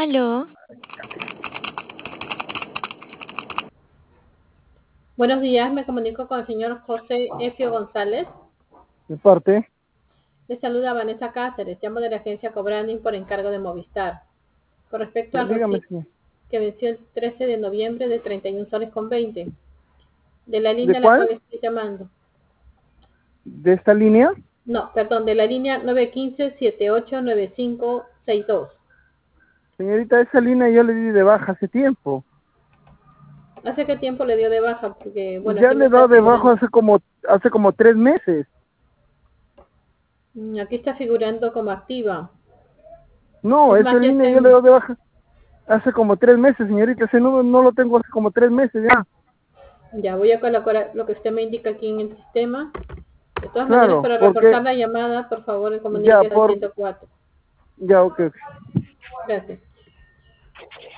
Aló, Buenos días, me comunico con el señor José Efio González. De parte, Le saluda Vanessa Cáceres, llamo de la agencia Cobranding por encargo de Movistar. Con respecto al dígame, recibo sí. que venció el 13 de noviembre de 31 soles con 20, de la ¿De línea a la cuál? cual estoy llamando. ¿De esta línea? No, perdón, de la línea 915-789562. Señorita, esa línea yo le di de baja hace tiempo. ¿Hace qué tiempo le dio de baja? Porque, bueno, Ya aquí me le he está dado de bajo figurando, hace como 3 meses. aquí está figurando como activa. No, Es esa más, ya línea está yo le he en, dado de baja hace como 3 meses, señorita. Ese número no lo tengo hace como 3 meses ya. ya voy a colocar lo que usted me indica aquí en el sistema. De todas maneras, Claro, para porque reforzar la llamada, por favor, ya comuníquese al por, 104. ya, ok. Gracias.